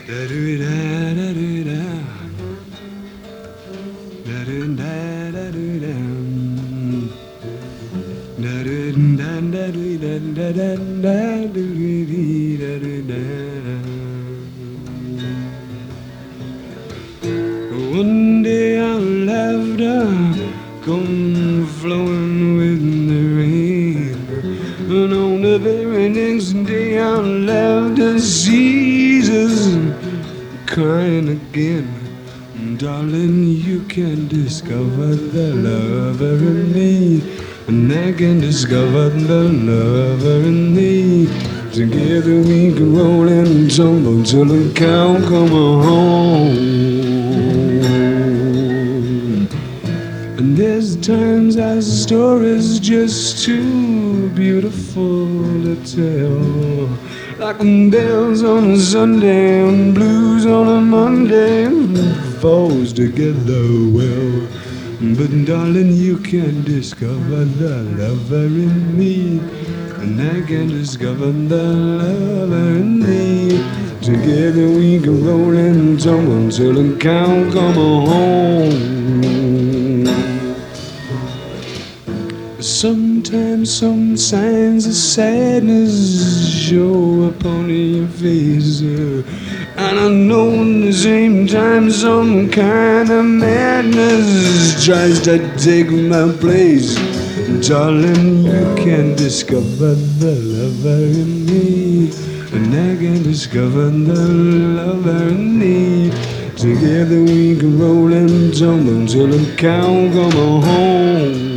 One day our laughter come flowing with the rain, and on the very next day our laughter ceases, crying again. Darling, you can discover the lover in me, and I can discover the lover in me. Together we can roll and tumble till the cow come home. And there's times our story's just too beautiful to tell, like bells on a Sunday and blues on a Monday, falls together well. But darling, you can discover the lover in me, and I can discover the lover in me. Together we can roll and tumble till the cow come home. Sometimes some signs of sadness show upon your face, and I know at the same time some kind of madness tries to take my place. Darling, you can discover the lover in me, and I can discover the lover in me. Together we can roll and tumble till the cow come home.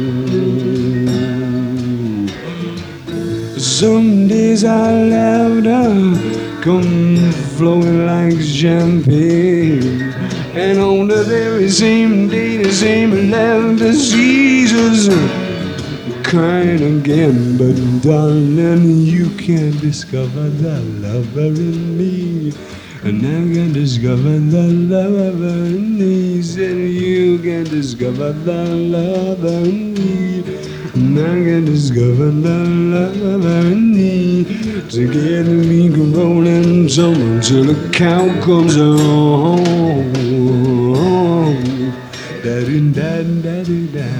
Some days our laughter come flowing like champagne, and on the very same day the same laughter ceases, crying again. But darling, you can discover the lover in me, and I can discover the lover in me. Said you can discover the lover in me, and I can discover the lover in me. Together we can roll and tumble till the cow comes home. Da-dee-da-da-dee-da,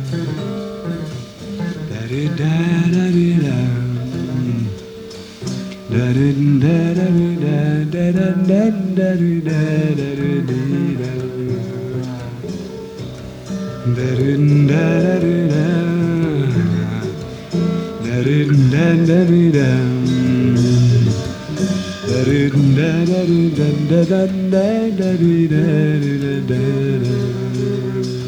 da-dee-da-da-dee-da, da-dee-da-da-dee-da, da-dee-da-da-dee-da. Da